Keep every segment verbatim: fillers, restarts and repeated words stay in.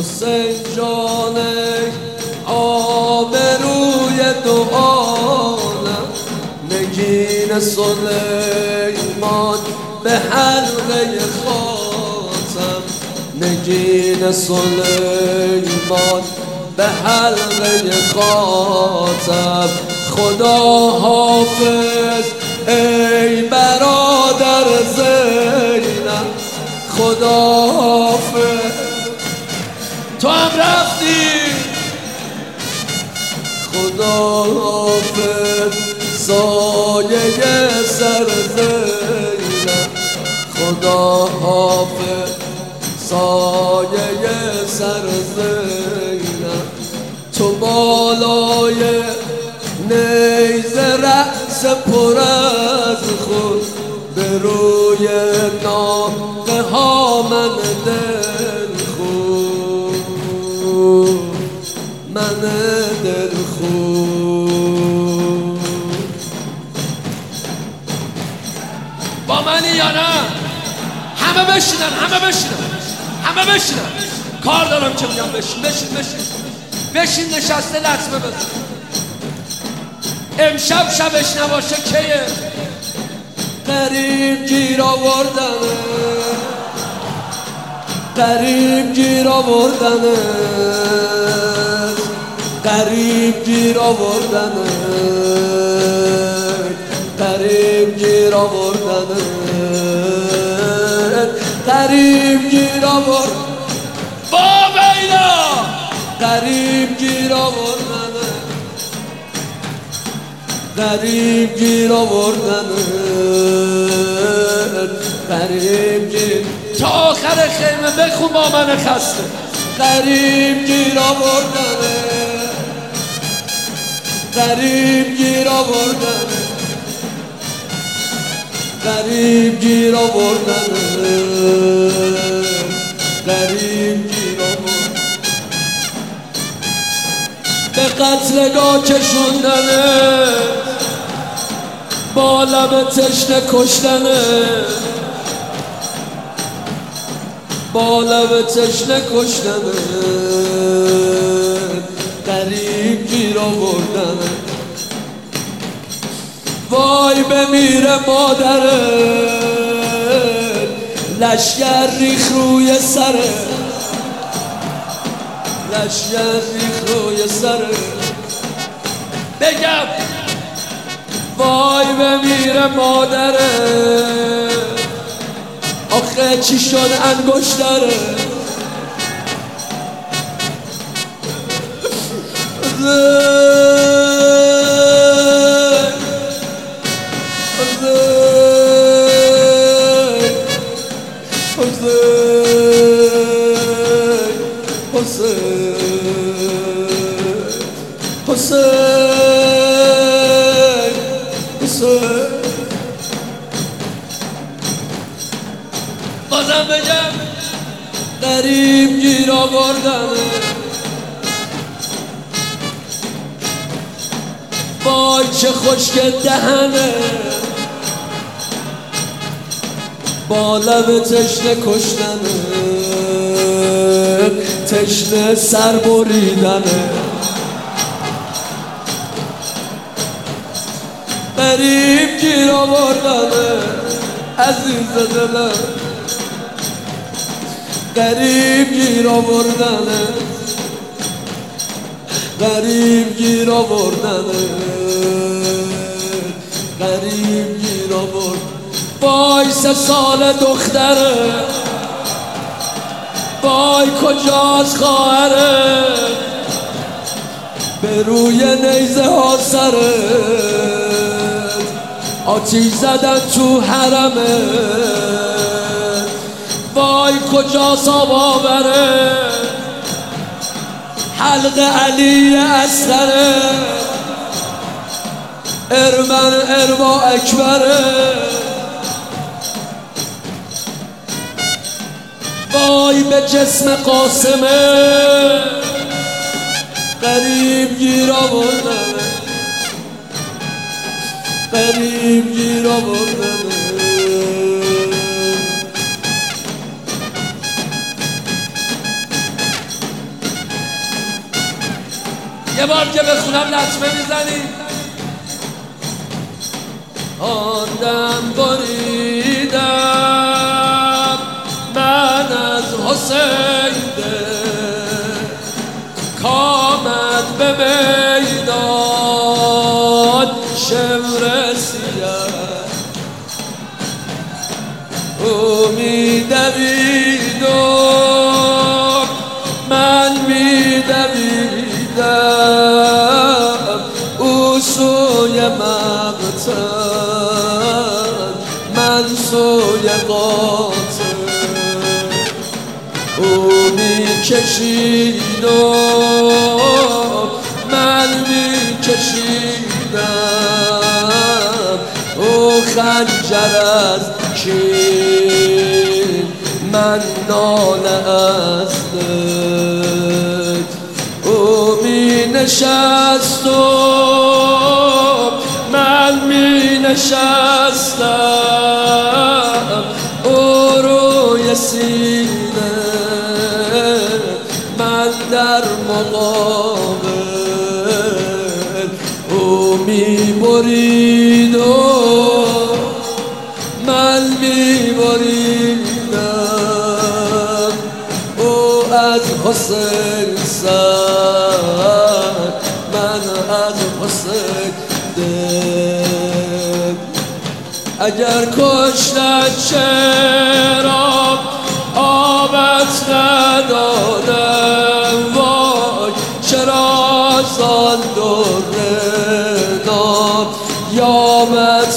حسین جان آبروی دو عالم، نگین سلیمان به حلقه خاتم، نگین سلیمان به حلقه خاتم. خدا حافظ ای برادر زینب، خدا حافظ. تو هم رفتی. خدا حافظ سایه سر زینب، خدا حافظ سایه سر زینب. تو بالای نیزه رأس پر از خود، به روی ناقه ها من دل خود، من دل خود. با منی یا نه؟ همه بشینن، همه بشینن، همه بشینن. کار دارم که میگم بشین بشین بشین بشین نشسته لطمه بزن. امشب شبش نباشه کیه؟ قریب گیر آوردنه، قریب گیر آوردنه، قریب گیر آوردنه، قریب گیر آوردنه، قریب گیر آوردنه. با بیلا قریب گیر آوردنه، قریب گیر آوردنه، قریب گیر. تا آخر خیمه بخون با من خسته. قریب گیر آوردنه، قریب گیر آوردنه، قریب گیر آوردنه، قریب گیر آوردنه. به قتلگاه کشوندنه، با لب تشنه کشتنه، با لب تشنه کشتنه، قریب گیر آوردنه. وای بمیره مادره، لشگر ریخ روی سره، لشگر ریخ روی سره. بگم وای بمیره مادره، آخه چی شد انگشتره. حسین حسین حسین. بازم بگم قریب گیر آوردنه. وای چه خشک دهنه، با لب تشنه کشتنه، تشنه سر بریدنه. قریب گیر آوردنه عزیز دلم، قریب گیر آوردنه، قریب گیر آوردنه، قریب گیر آوردنه. وای سه سال دختره، وای کجاست خواهره، به روی نیزه ها سره، آتیش زدن تو حرمه. وای کجاست آبا بره، حلق علی اصغره، ارمن ارما اکبره. وای به جسم قاسمه، قریب گیر آوردنه، قریب گیر آوردنه. یه بار که بخونم لطمه میزنی. آن دم بریدم من از حسین کامد به میدان شمر سیاه او میدوید و من میدویدم او سوی مقتل من سوی قاتل او میکشید و من میکشیدم او خنجر از کین من ناله از دل او می نشست و من می نشستم او روی سینه من در مقابل او می برید و من می بریدم او از حسین سر من از حسین دل اگر کشتن چرا آبت ندادم وای چرا زان در نام یامت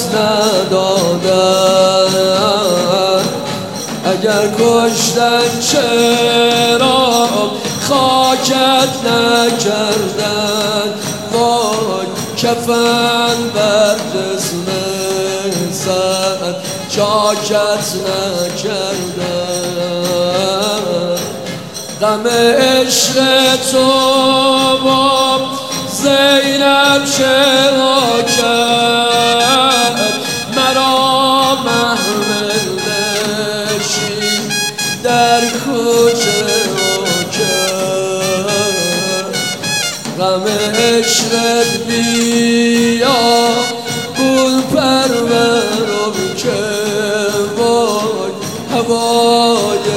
ندادم اگر کشتن چرا خاکت نکردن وای کفن بر جسم سر چاکت نکردن غم عشق تو با زینب چرا کرد مرا محمل نشین در کوچه کرد غم عشقت بیا گل پرورم که وای هوای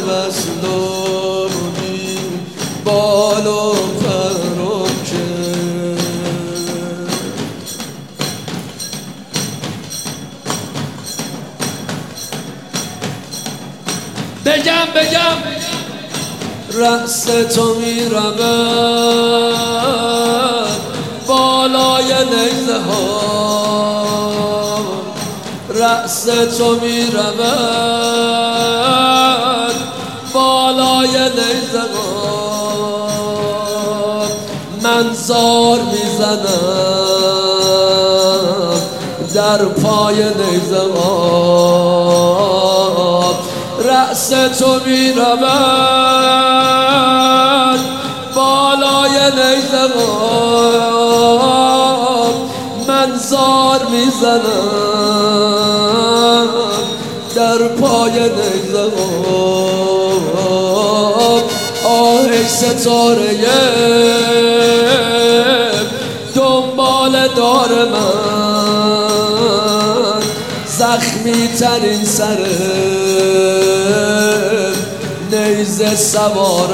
مظلومی بال و پرم که بگم بگم رأس تو می رود بالای نیزه ها رأس تو می رود بالای نیزه ها من زار می زنم در پای نیزه ها رأس تو می رود بالای نیزه ها من زار می زنم در پای نیزه ها آه ستاره دنبال دار من زخمی ترین سر نیزه سوار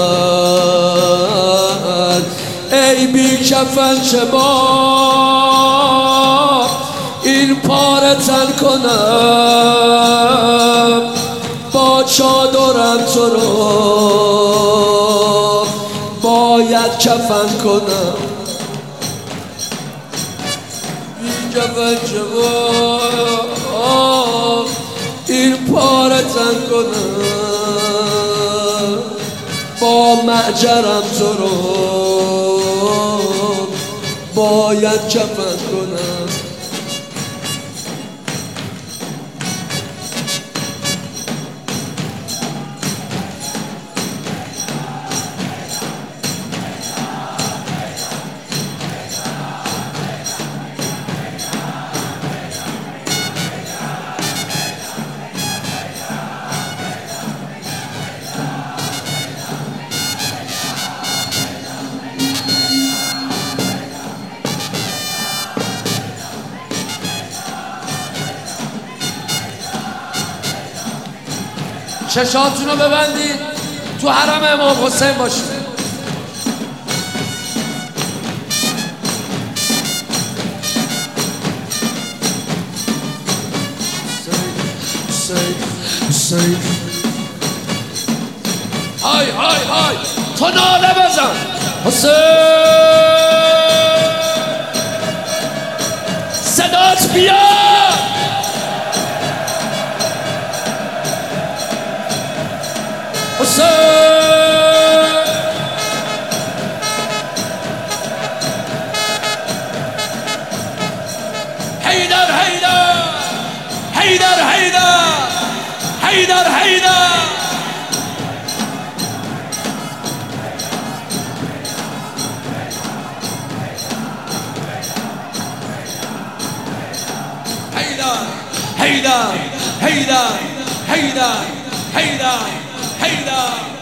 من ای بی کفن چه با این پاره تن کنم با چادرم تو رو باید کفن کنم بی کفن چه با این پاره تن کنم با معجرم تو رو باید کفن کنم چشاتون رو ببندید، تو حرم امام حسین باشید. های های های تو ناله بزن حسین، صدات بیاد. حسین حیدر حیدر حیدر حیدر حیدر حیدر حیدر حیدر حیدر حیدر حیدر حیدر